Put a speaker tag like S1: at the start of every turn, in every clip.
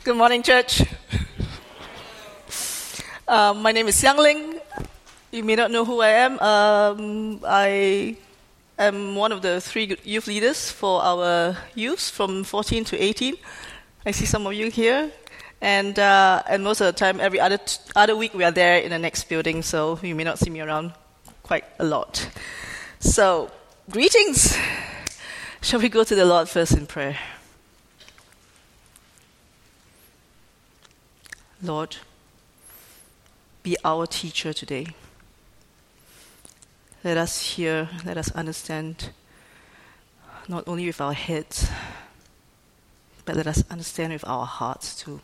S1: Good morning, church. My name is Xiang Ling. You may not know who I am. I am one of the 3 youth leaders for our youth from 14 to 18. I see some of you here. And most of the time, every other week, we are there in the next building, so you may not see me around quite a lot. So, greetings. Shall we go to the Lord first in prayer? Lord, be our teacher today. Let us hear, let us understand, not only with our heads, but let us understand with our hearts too.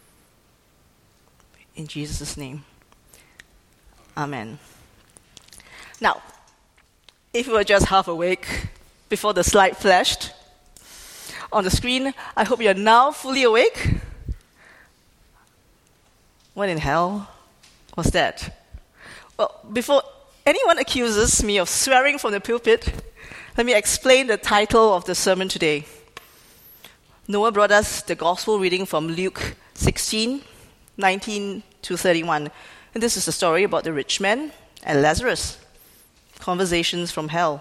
S1: In Jesus' name, Amen. Now, if you were just half awake before the slide flashed on the screen, I hope you are now fully awake. What in hell was that? Well, before anyone accuses me of swearing from the pulpit, let me explain the title of the sermon today. Noah brought us the gospel reading from Luke 16, 19 to 31. And this is a story about the rich man and Lazarus. Conversations from hell.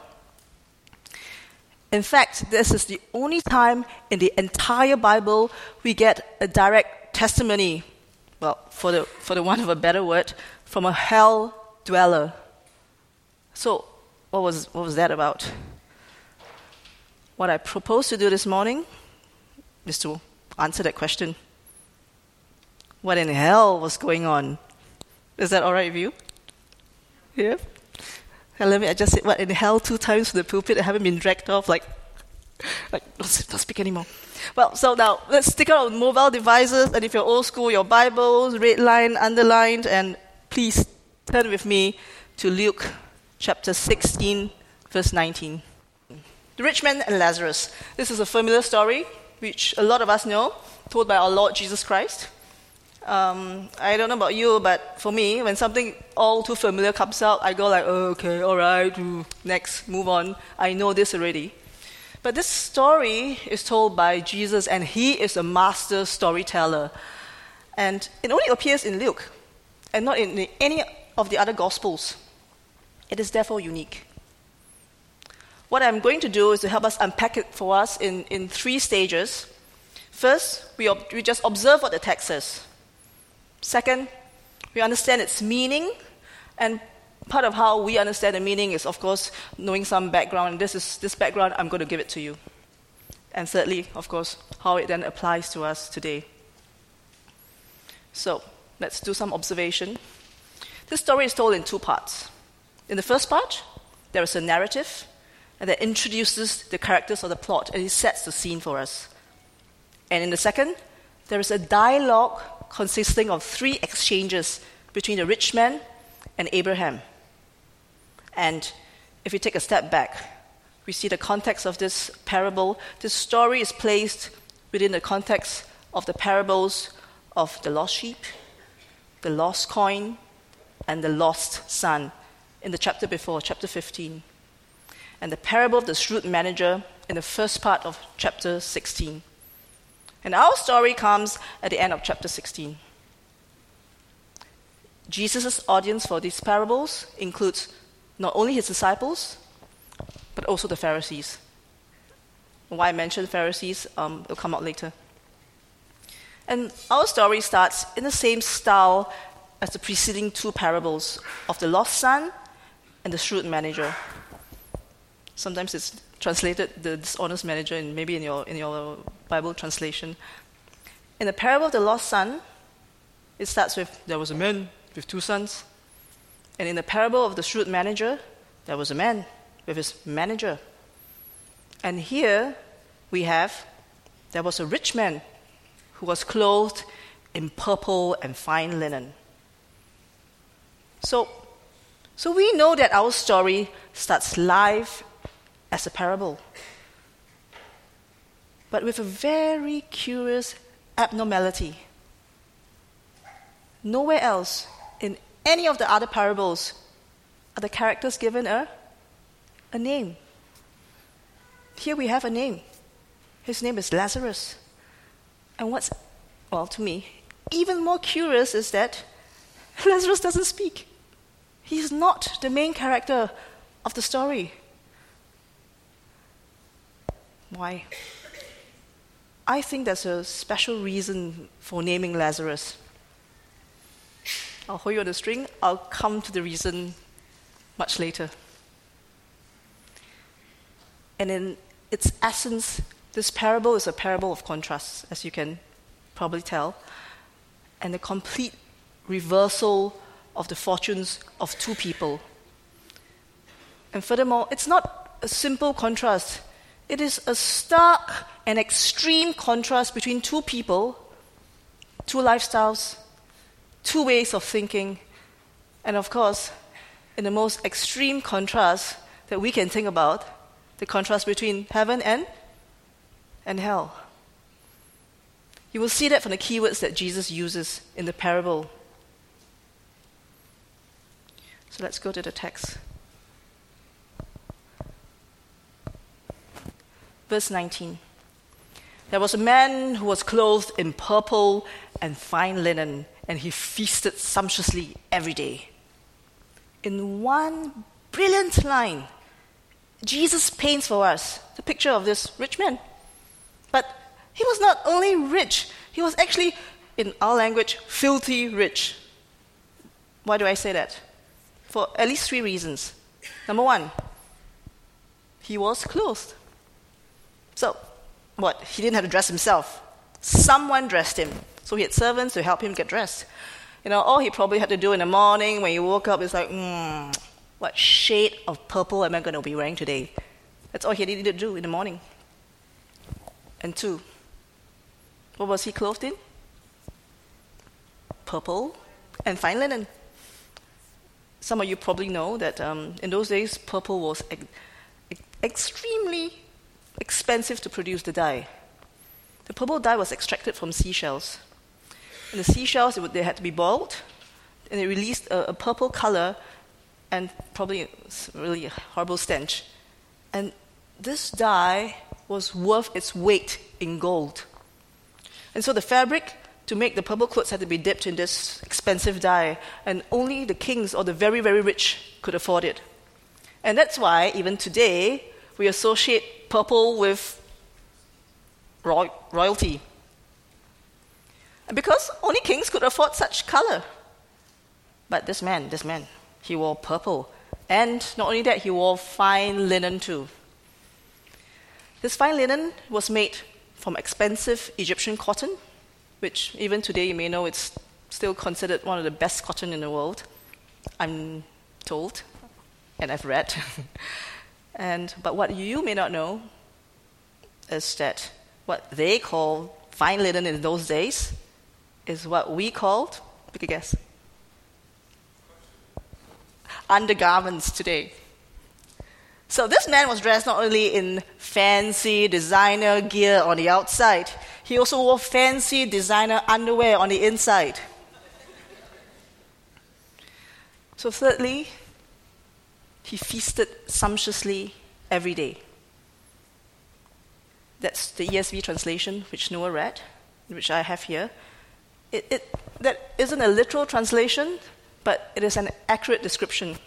S1: In fact, this is the only time in the entire Bible we get a direct testimony, well, for the want of a better word, from a hell dweller. So, what was that about? What I propose to do this morning is to answer that question. What in hell was going on? Is that all right with you? Yeah? And I just said what in hell 2 times from the pulpit. I haven't been dragged off like don't speak anymore. Well, so now let's stick out on mobile devices, and if you're old school, your Bibles, red line, underlined, and please turn with me to Luke chapter 16, verse 19. The rich man and Lazarus. This is a familiar story, which a lot of us know, told by our Lord Jesus Christ. I don't know about you, but for me, when something all too familiar comes out, I go like, oh, okay, all right, next, move on. I know this already. But this story is told by Jesus, and he is a master storyteller. And it only appears in Luke, and not in any of the other Gospels. It is therefore unique. What I'm going to do is to help us unpack it for us in 3 stages. First, we just observe what the text says. Second, we understand its meaning, and part of how we understand the meaning is, of course, knowing some background. And this background, I'm going to give it to you. And thirdly, of course, how it then applies to us today. So, let's do some observation. This story is told in 2 parts. In the first part, there is a narrative, and that introduces the characters of the plot, and it sets the scene for us. And in the second, there is a dialogue consisting of 3 exchanges between the rich man and Abraham. And if we take a step back, we see the context of this parable. This story is placed within the context of the parables of the lost sheep, the lost coin, and the lost son in the chapter before, chapter 15. And the parable of the shrewd manager in the first part of chapter 16. And our story comes at the end of chapter 16. Jesus' audience for these parables includes not only his disciples, but also the Pharisees. Why I mentioned Pharisees, it'll come out later. And our story starts in the same style as the preceding 2 parables of the lost son and the shrewd manager. Sometimes it's translated the dishonest manager, and maybe in your Bible translation. In the parable of the lost son, it starts with, there was a man with 2 sons. And in the parable of the shrewd manager, there was a man with his manager. And here we have, there was a rich man who was clothed in purple and fine linen. So we know that our story starts live as a parable, but with a very curious abnormality. Nowhere else in any of the other parables are the characters given a name. Here we have a name. His name is Lazarus. And what's well, to me, even more curious is that Lazarus doesn't speak. He's not the main character of the story. Why? I think there's a special reason for naming Lazarus. I'll hold you on the string. I'll come to the reason much later. And in its essence, this parable is a parable of contrasts, as you can probably tell, and a complete reversal of the fortunes of two people. And furthermore, it's not a simple contrast. It is a stark and extreme contrast between two people, two lifestyles, two ways of thinking, and of course, in the most extreme contrast that we can think about, the contrast between heaven and hell. You will see that from the keywords that Jesus uses in the parable. So let's go to the text. Verse 19. There was a man who was clothed in purple and fine linen, and he feasted sumptuously every day. In one brilliant line, Jesus paints for us the picture of this rich man. But he was not only rich, he was actually, in our language, filthy rich. Why do I say that? For at least 3 reasons. Number 1, he was clothed. So, what? He didn't have to dress himself. Someone dressed him. So he had servants to help him get dressed. All he probably had to do in the morning when he woke up is like, what shade of purple am I going to be wearing today? That's all he needed to do in the morning. And 2, what was he clothed in? Purple and fine linen. Some of you probably know that in those days, purple was extremely expensive to produce the dye. The purple dye was extracted from seashells. And the seashells, they had to be boiled, and it released a purple color and probably a really horrible stench. And this dye was worth its weight in gold. And so the fabric to make the purple clothes had to be dipped in this expensive dye, and only the kings or the very, very rich could afford it. And that's why, even today, we associate purple with royalty. And because only kings could afford such color. But this man, he wore purple. And not only that, he wore fine linen too. This fine linen was made from expensive Egyptian cotton, which even today you may know it's still considered one of the best cotton in the world, I'm told, and I've read. But what you may not know is that what they call fine linen in those days is what we called, pick a guess, undergarments today. So this man was dressed not only in fancy designer gear on the outside, he also wore fancy designer underwear on the inside. So thirdly, he feasted sumptuously every day. That's the ESV translation, which Noah read, which I have here. That isn't a literal translation, but it is an accurate description.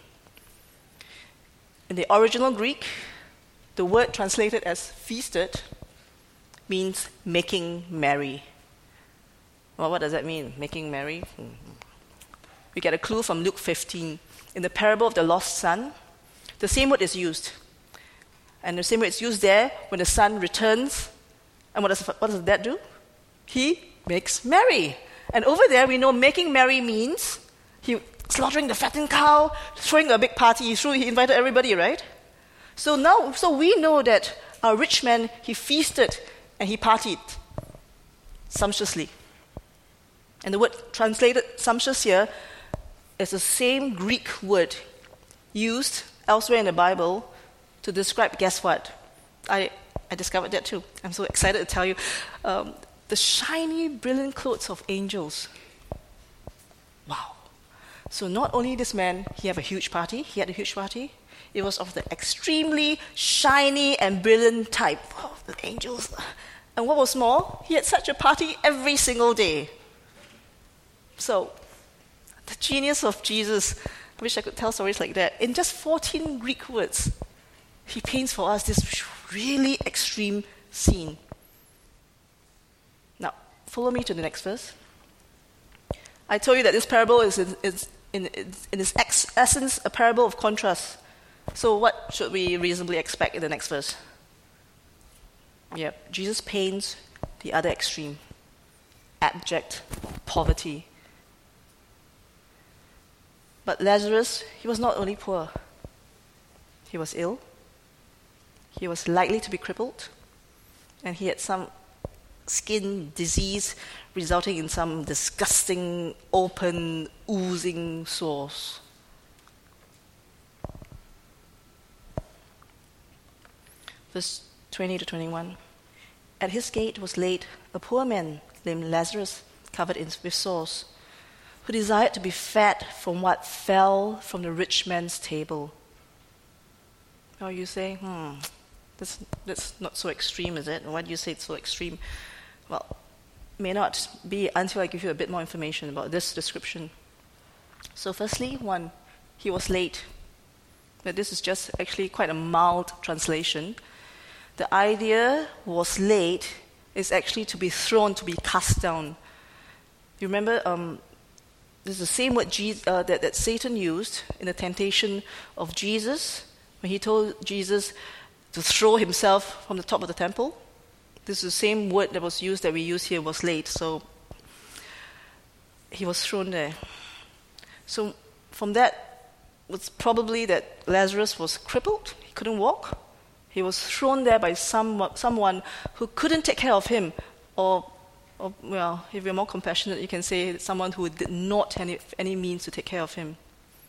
S1: In the original Greek, the word translated as feasted means making merry. Well, what does that mean, making merry? We get a clue from Luke 15. In the parable of the lost son, the same word is used. And the same word is used there when the son returns. And what does that do? He makes merry. And over there, we know making merry means he slaughtering the fattened cow, throwing a big party. He invited everybody, right? So we know that our rich man, he feasted and he partied sumptuously. And the word translated sumptuous here is the same Greek word used elsewhere in the Bible to describe, guess what? I discovered that too. I'm so excited to tell you. The shiny, brilliant clothes of angels. Wow. So not only this man, he had a huge party. It was of the extremely shiny and brilliant type. Oh, the angels. And what was more, he had such a party every single day. So, the genius of Jesus, I wish I could tell stories like that. In just 14 Greek words, he paints for us this really extreme scene. Now, follow me to the next verse. I told you that this parable is in its essence a parable of contrast. So what should we reasonably expect in the next verse? Yep, Jesus paints the other extreme, abject poverty. But Lazarus, he was not only poor, he was ill, he was likely to be crippled, and he had some skin disease resulting in some disgusting, open, oozing sores. Verse 20 to 21. At his gate was laid a poor man named Lazarus, covered with sores, who desired to be fed from what fell from the rich man's table. Oh, you say, that's not so extreme, is it? Why do you say it's so extreme? Well, may not be until I give you a bit more information about this description. So firstly, one, he was late. But this is just actually quite a mild translation. The idea was late is actually to be thrown, to be cast down. You remember, this is the same word that Satan used in the temptation of Jesus when he told Jesus to throw himself from the top of the temple. This is the same word that was used that we use here, was late. So he was thrown there. So from that, it's probably that Lazarus was crippled. He couldn't walk. He was thrown there by someone who couldn't take care of him. Or well, if you're more compassionate, you can say someone who did not have any means to take care of him.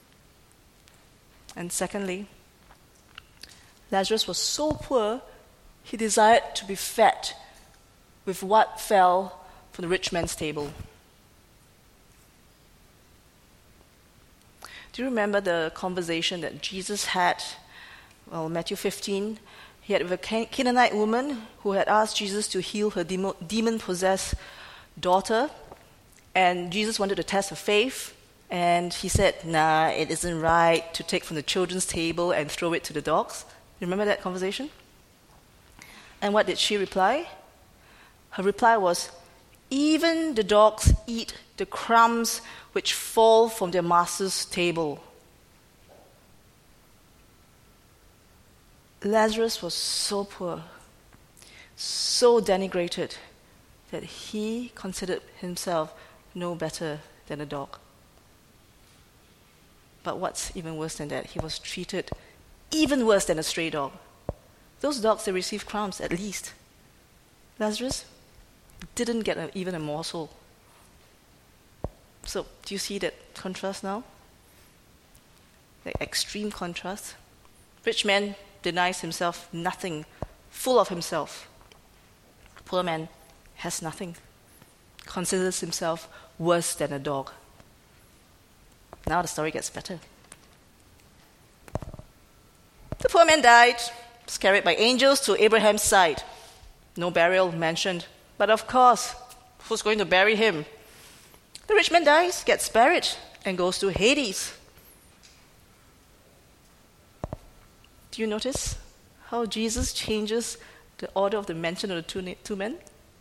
S1: And secondly, Lazarus was so poor, he desired to be fed with what fell from the rich man's table. Do you remember the conversation that Jesus had, Matthew 15? He had with a Canaanite woman who had asked Jesus to heal her demon-possessed daughter. And Jesus wanted to test her faith. And he said, nah, it isn't right to take from the children's table and throw it to the dogs. You remember that conversation? And what did she reply? Her reply was, even the dogs eat the crumbs which fall from their master's table. Lazarus was so poor, so denigrated, that he considered himself no better than a dog. But what's even worse than that? He was treated even worse than a stray dog. Those dogs, they received crumbs at least. Lazarus didn't get even a morsel. So, do you see that contrast now? The extreme contrast. Rich man denies himself nothing, full of himself. Poor man has nothing, considers himself worse than a dog. Now the story gets better. The poor man died, was carried by angels to Abraham's side. No burial mentioned, but of course, who's going to bury him? The rich man dies, gets buried, and goes to Hades. Do you notice how Jesus changes the order of the mention of the two men?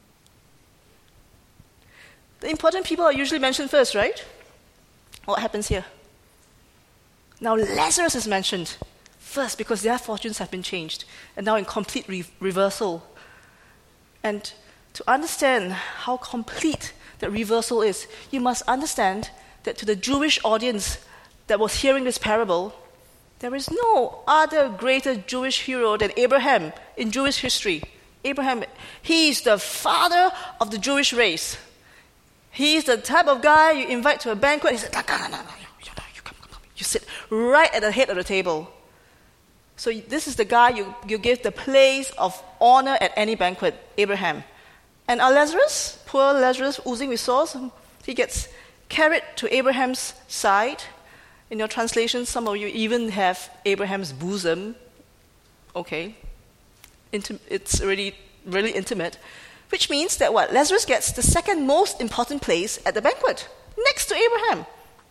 S1: The important people are usually mentioned first, right? What happens here? Now Lazarus is mentioned first because their fortunes have been changed, and now in complete reversal. And to understand how complete that reversal is, you must understand that to the Jewish audience that was hearing this parable, there is no other greater Jewish hero than Abraham in Jewish history. Abraham, he is the father of the Jewish race. He is the type of guy you invite to a banquet. He said, no, you come. You sit right at the head of the table. So this is the guy you give the place of honor at any banquet, Abraham. And our Lazarus, poor Lazarus, oozing with sores, he gets carried to Abraham's side. In your translation, some of you even have Abraham's bosom. Okay. It's really, really intimate. Which means that what? Lazarus gets the second most important place at the banquet, next to Abraham.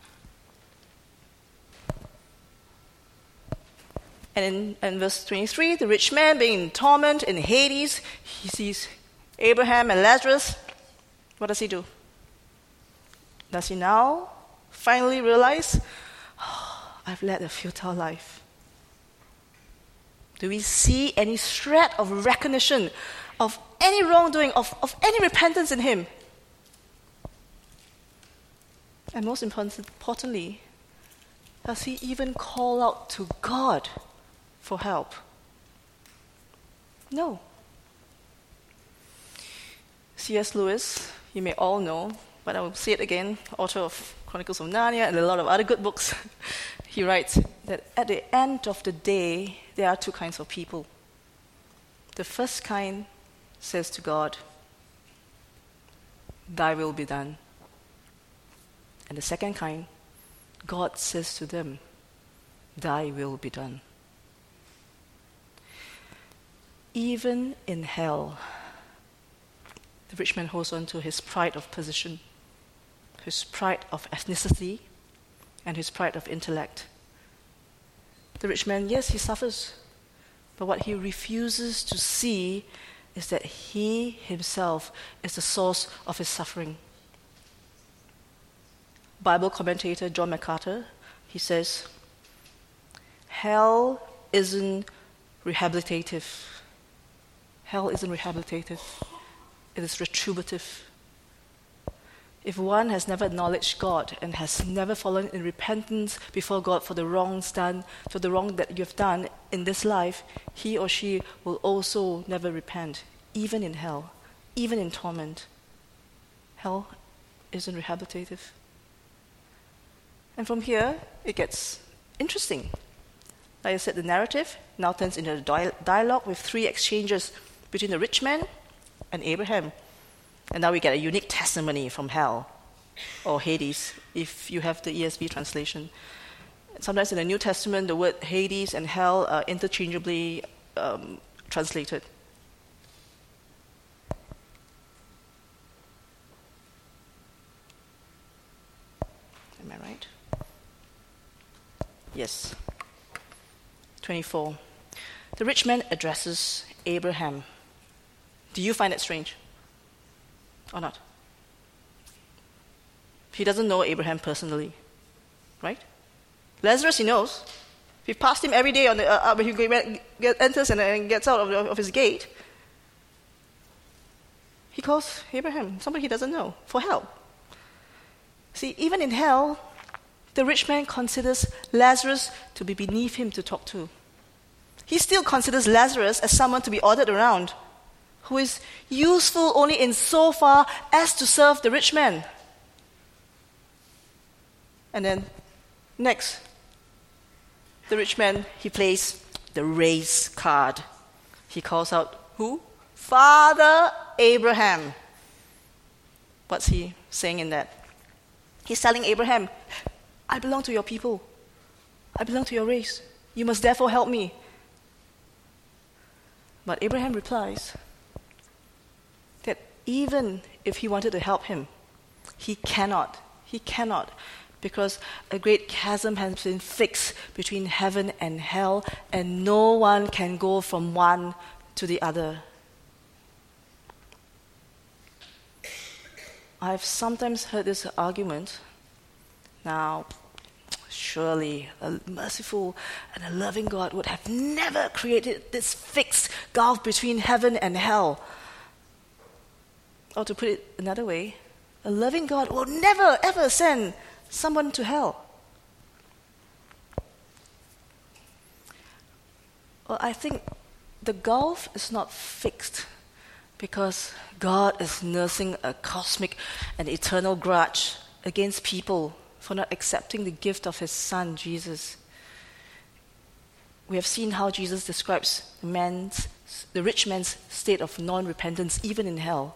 S1: And in verse 23, the rich man being in torment in Hades, he sees Abraham and Lazarus. What does he do? Does he now finally realize, I've led a futile life? Do we see any shred of recognition of any wrongdoing, of any repentance in him? And most importantly, does he even call out to God for help? No. C.S. Lewis, you may all know, but I will say it again, author of Chronicles of Narnia and a lot of other good books. He writes that at the end of the day, there are two kinds of people. The first kind says to God, "Thy will be done." And the second kind, God says to them, "Thy will be done." Even in hell, the rich man holds on to his pride of position, his pride of ethnicity, and his pride of intellect. The rich man, yes, he suffers, but what he refuses to see is that he himself is the source of his suffering. Bible commentator John MacArthur, he says, hell isn't rehabilitative. Hell isn't rehabilitative. It is retributive. If one has never acknowledged God and has never fallen in repentance before God for the wrongs done, for the wrong that you've done in this life, he or she will also never repent, even in hell, even in torment. Hell isn't rehabilitative. And from here, it gets interesting. Like I said, the narrative now turns into a dialogue with three exchanges between the rich man and Abraham. And now we get a unique testimony from hell, or Hades, if you have the ESV translation. Sometimes in the New Testament, the word Hades and hell are interchangeably translated. Am I right? Yes. 24. The rich man addresses Abraham. Do you find it strange? Or not? He doesn't know Abraham personally, right? Lazarus, he knows. He passed him every day on the, when he enters and gets out of his gate. He calls Abraham, somebody he doesn't know, for help. See, even in hell, the rich man considers Lazarus to be beneath him to talk to. He still considers Lazarus as someone to be ordered around, who is useful only in so far as to serve the rich man. And then, next, the rich man, he plays the race card. He calls out, who? Father Abraham. What's he saying in that? He's telling Abraham, I belong to your people. I belong to your race. You must therefore help me. But Abraham replies that even if he wanted to help him, he cannot. He cannot, because a great chasm has been fixed between heaven and hell, and no one can go from one to the other. I've sometimes heard this argument. Now, surely a merciful and a loving God would have never created this fixed gulf between heaven and hell. Or to put it another way, a loving God will never ever send someone to hell. Well, I think the gulf is not fixed because God is nursing a cosmic and eternal grudge against people for not accepting the gift of his Son, Jesus. We have seen how Jesus describes the rich man's state of non-repentance even in hell.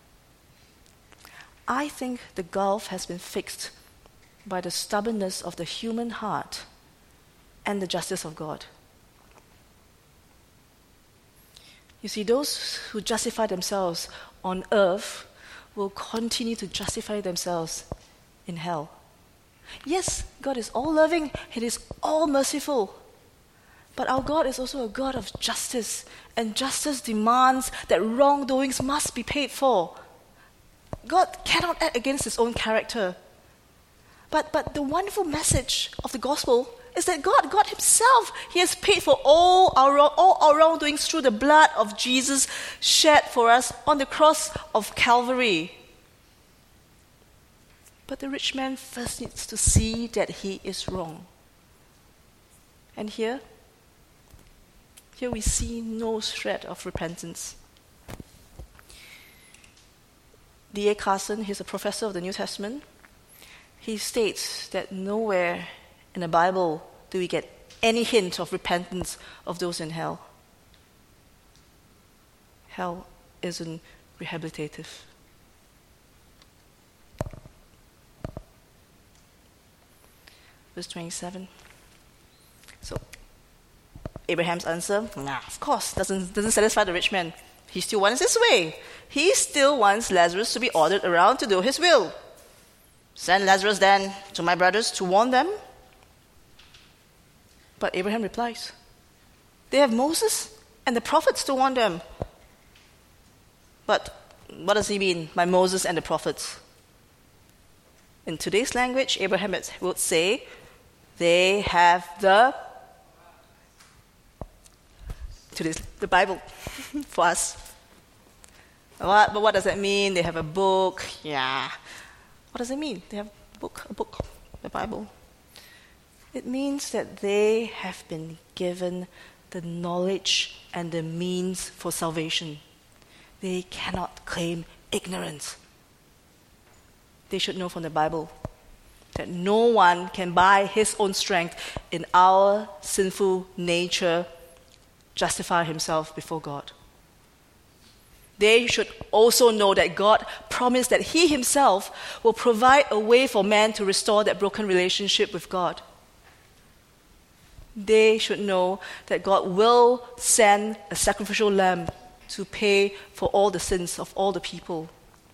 S1: I think the gulf has been fixed by the stubbornness of the human heart and the justice of God. You see, those who justify themselves on earth will continue to justify themselves in hell. Yes, God is all loving, He is all merciful. But our God is also a God of justice, and justice demands that wrongdoings must be paid for. God cannot act against His own character. But the wonderful message of the gospel is that God Himself, He has paid for all our wrongdoings through the blood of Jesus shed for us on the cross of Calvary. But the rich man first needs to see that he is wrong. And here we see no shred of repentance. D.A. Carson, he's a professor of the New Testament. He states that nowhere in the Bible do we get any hint of repentance of those in hell. Hell isn't rehabilitative. Verse 27. So, Abraham's answer, of course, doesn't satisfy the rich man. He still wants his way. He still wants Lazarus to be ordered around to do his will. Send Lazarus then to my brothers to warn them. But Abraham replies, they have Moses and the prophets to warn them. But what does he mean by Moses and the prophets? In today's language, Abraham would say, they have the Bible for us. But what does that mean? They have a book. Yeah. What does it mean? They have a book, the Bible. It means that they have been given the knowledge and the means for salvation. They cannot claim ignorance. They should know from the Bible that no one can by his own strength in our sinful nature justify himself before God. They should also know that God promised that He Himself will provide a way for man to restore that broken relationship with God. They should know that God will send a sacrificial lamb to pay for all the sins of all the people.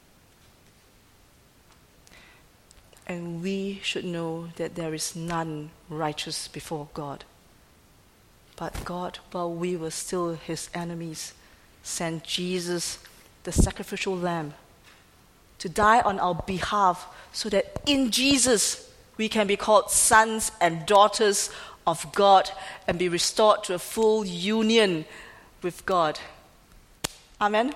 S1: And we should know that there is none righteous before God. But God, while we were still His enemies, sent Jesus, the sacrificial lamb, to die on our behalf so that in Jesus we can be called sons and daughters of God and be restored to a full union with God. Amen?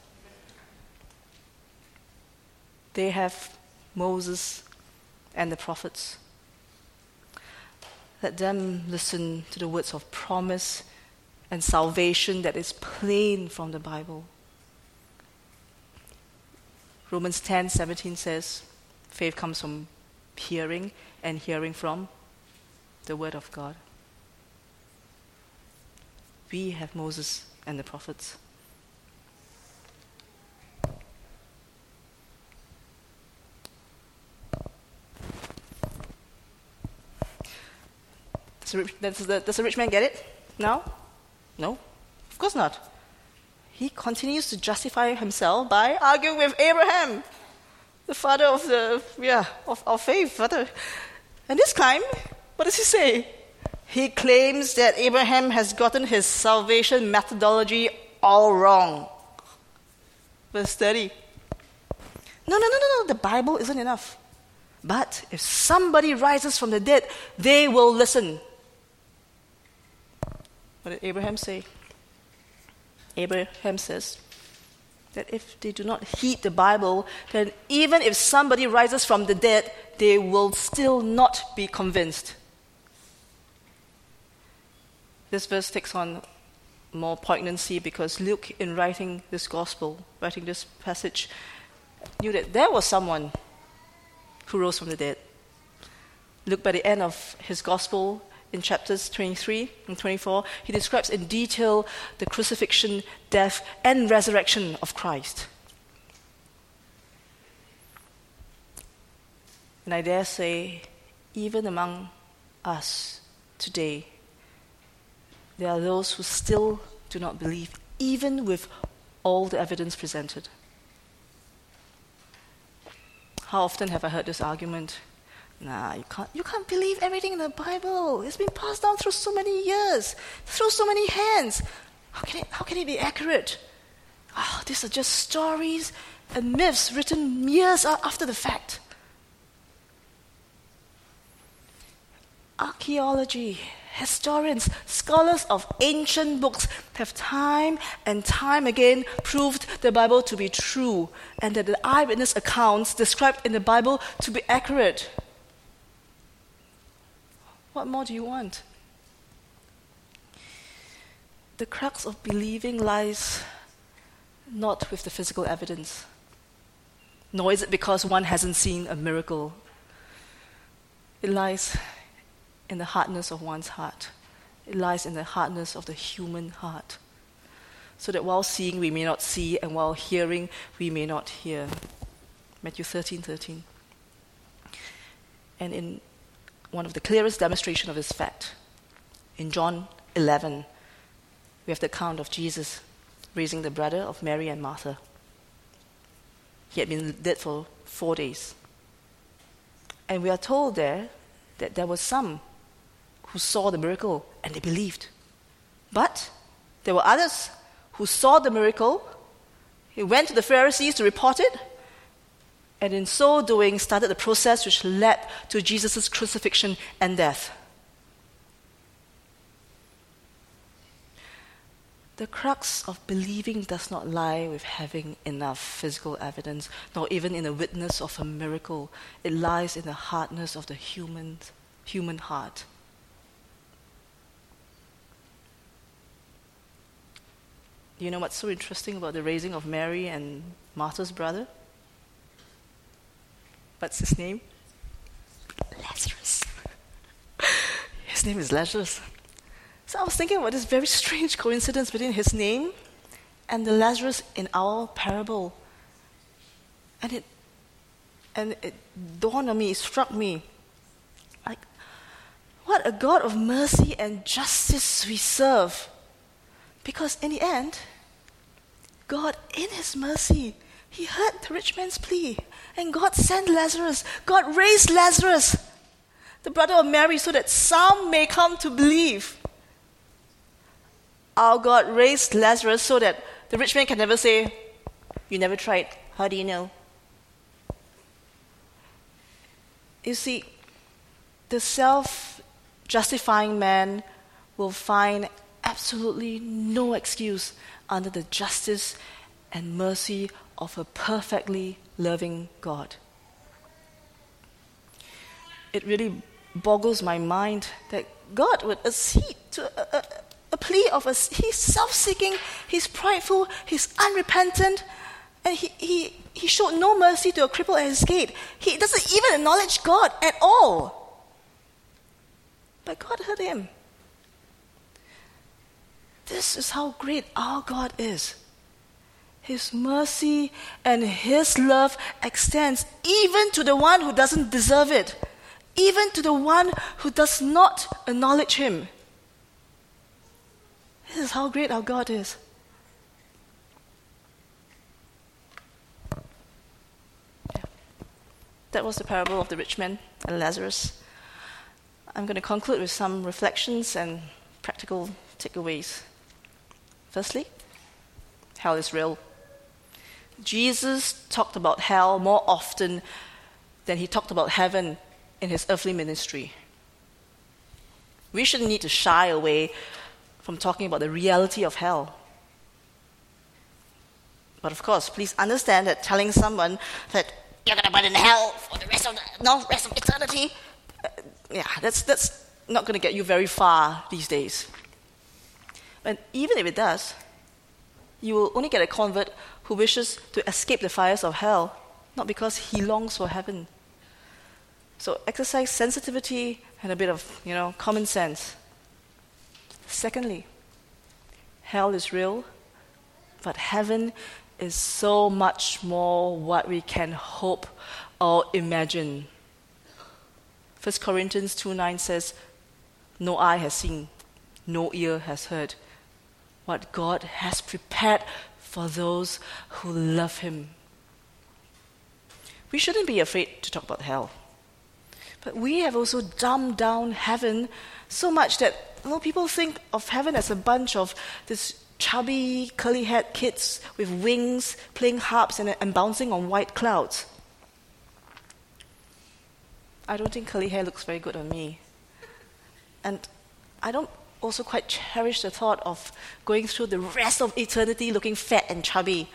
S1: They have Moses and the prophets. Let them listen to the words of promise and salvation that is plain from the Bible. Romans 10:17 says, faith comes from hearing, and hearing from the Word of God. We have Moses and the prophets. Does the rich man get it now? No, of course not. He continues to justify himself by arguing with Abraham, the father of our faith. And this time, what does he say? He claims that Abraham has gotten his salvation methodology all wrong. Verse 30. No, the Bible isn't enough. But if somebody rises from the dead, they will listen. What did Abraham say? Abraham says that if they do not heed the Bible, then even if somebody rises from the dead, they will still not be convinced. This verse takes on more poignancy because Luke, in writing this passage, knew that there was someone who rose from the dead. Luke, by the end of his gospel, in chapters 23 and 24, he describes in detail the crucifixion, death, and resurrection of Christ. And I dare say, even among us today, there are those who still do not believe, even with all the evidence presented. How often have I heard this argument? Nah, you can't believe everything in the Bible. It's been passed down through so many years, through so many hands. How can it be accurate? These are just stories and myths written years after the fact. Archaeology, historians, scholars of ancient books have time and time again proved the Bible to be true and that the eyewitness accounts described in the Bible to be accurate. What more do you want? The crux of believing lies not with the physical evidence, nor is it because one hasn't seen a miracle. It lies in the hardness of one's heart. It lies in the hardness of the human heart. So that while seeing, we may not see, and while hearing, we may not hear. Matthew 13:13. And in one of the clearest demonstrations of this fact, in John 11, we have the account of Jesus raising the brother of Mary and Martha. He had been dead for 4 days. And we are told there that there were some who saw the miracle and they believed. But there were others who saw the miracle, he went to the Pharisees to report it, and in so doing started the process which led to Jesus' crucifixion and death. The crux of believing does not lie with having enough physical evidence, nor even in the witness of a miracle. It lies in the hardness of the human heart. Do you know what's so interesting about the raising of Mary and Martha's brother? What's his name? Lazarus. His name is Lazarus. So I was thinking about this very strange coincidence between his name and the Lazarus in our parable. And it dawned on me, it struck me, like, what a God of mercy and justice we serve. Because in the end, God, in his mercy, he heard the rich man's plea. And God sent Lazarus. God raised Lazarus, the brother of Mary, so that some may come to believe. Our God raised Lazarus so that the rich man can never say, "You never tried. How do you know?" You see, the self-justifying man will find absolutely no excuse under the justice and mercy of a perfectly loving God. It really boggles my mind that God would accede to a plea of us. He's self-seeking, he's prideful, he's unrepentant, and he showed no mercy to a cripple at his gate. He doesn't even acknowledge God at all. But God heard him. This is how great our God is. His mercy and his love extends even to the one who doesn't deserve it, even to the one who does not acknowledge him. This is how great our God is. That was the parable of the rich man and Lazarus. I'm going to conclude with some reflections and practical takeaways. Firstly, hell is real. Jesus talked about hell more often than he talked about heaven in his earthly ministry. We shouldn't need to shy away from talking about the reality of hell. But of course, please understand that telling someone that you're going to burn in hell for the rest of eternity, that's not going to get you very far these days. And even if it does, you will only get a convert who wishes to escape the fires of hell, not because he longs for heaven. So exercise sensitivity and a bit of, common sense. Secondly, hell is real, but heaven is so much more what we can hope or imagine. 1 Corinthians 2:9 says, "No eye has seen, no ear has heard what God has prepared for those who love him." we shouldn't be afraid to talk about hell. But we have also dumbed down heaven so much that people think of heaven as a bunch of this chubby, curly-haired kids with wings, playing harps and bouncing on white clouds. I don't think curly hair looks very good on me. And I don't also quite cherish the thought of going through the rest of eternity looking fat and chubby.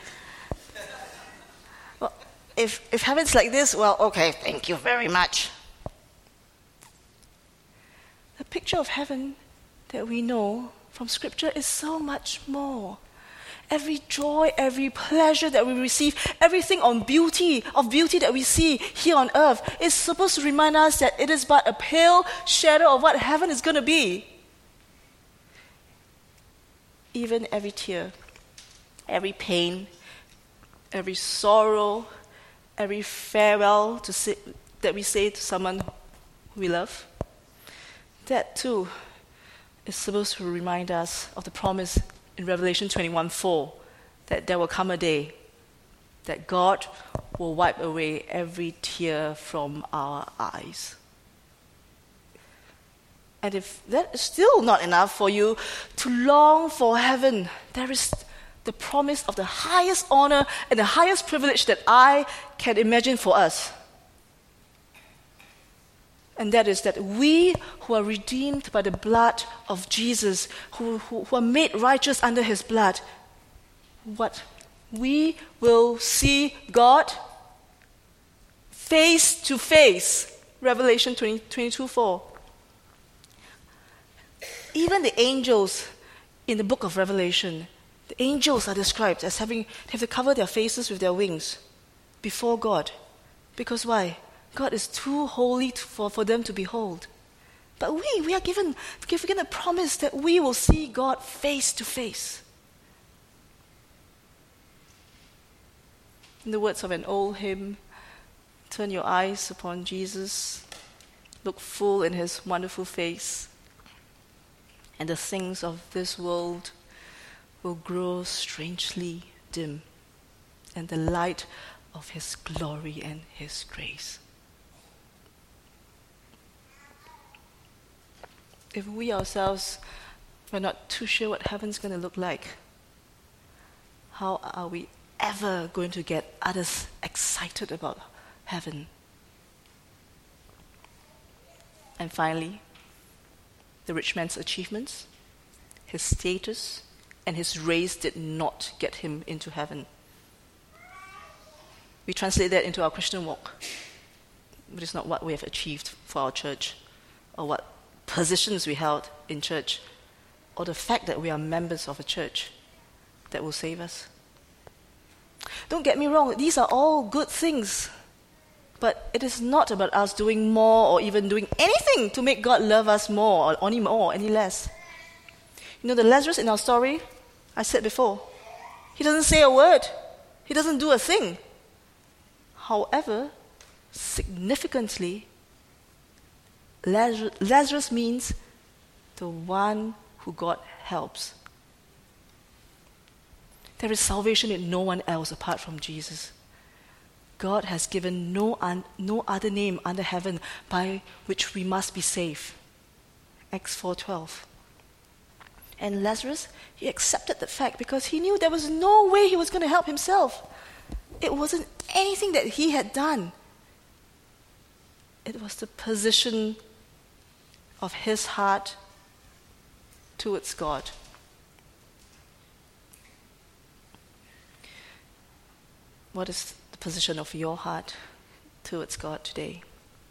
S1: Well, if heaven's like this, well, okay, thank you very much. The picture of heaven that we know from Scripture is so much more. Every joy, every pleasure that we receive, everything of beauty that we see here on earth is supposed to remind us that it is but a pale shadow of what heaven is going to be. Even every tear, every pain, every sorrow, every farewell that we say to someone we love, that too is supposed to remind us of the promise in Revelation 21:4, that there will come a day that God will wipe away every tear from our eyes. And if that is still not enough for you to long for heaven, there is the promise of the highest honor and the highest privilege that I can imagine for us. And that is that we who are redeemed by the blood of Jesus, who are made righteous under his blood, what? We will see God face to face. Revelation 22:4. Even the angels in the book of Revelation, the angels are described as they have to cover their faces with their wings before God. Because why? God is too holy for them to behold. But we are given a promise that we will see God face to face. In the words of an old hymn, turn your eyes upon Jesus, look full in his wonderful face, and the things of this world will grow strangely dim, and the light of his glory and his grace. If we ourselves were not too sure what heaven's going to look like, how are we ever going to get others excited about heaven? And finally, the rich man's achievements, his status, and his race did not get him into heaven. We translate that into our Christian walk, but it's not what we have achieved for our church, or what positions we held in church, or the fact that we are members of a church that will save us. Don't get me wrong, these are all good things, but it is not about us doing more or even doing anything to make God love us more or any less. You know, the Lazarus in our story, I said before, he doesn't say a word. He doesn't do a thing. However, significantly, Lazarus means the one who God helps. There is salvation in no one else apart from Jesus. God has given no other name under heaven by which we must be saved. Acts 4:12. And Lazarus, he accepted the fact because he knew there was no way he was going to help himself. It wasn't anything that he had done. It was the position of his heart towards God. What is the position of your heart towards God today?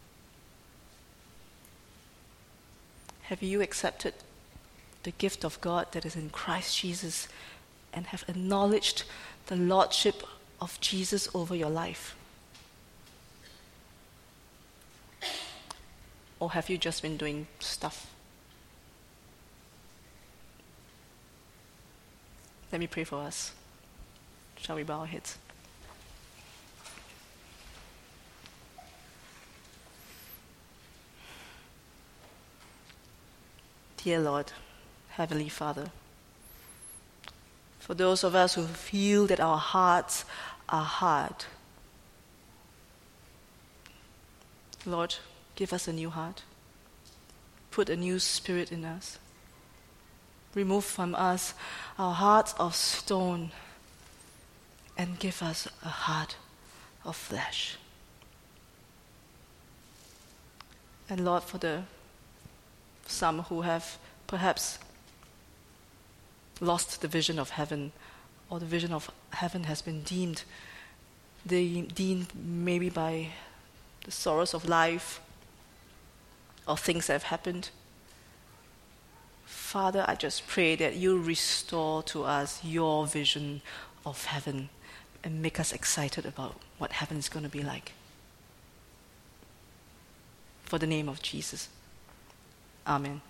S1: Have you accepted the gift of God that is in Christ Jesus and have acknowledged the lordship of Jesus over your life? Or have you just been doing stuff? Let me pray for us. Shall we bow our heads? Dear Lord, Heavenly Father, for those of us who feel that our hearts are hard, Lord, give us a new heart. Put a new spirit in us. Remove from us our hearts of stone and give us a heart of flesh. And Lord, for some who have perhaps lost the vision of heaven, or the vision of heaven has been deemed maybe by the sorrows of life or things that have happened. Father, I just pray that you restore to us your vision of heaven and make us excited about what heaven is going to be like. For the name of Jesus. Amen.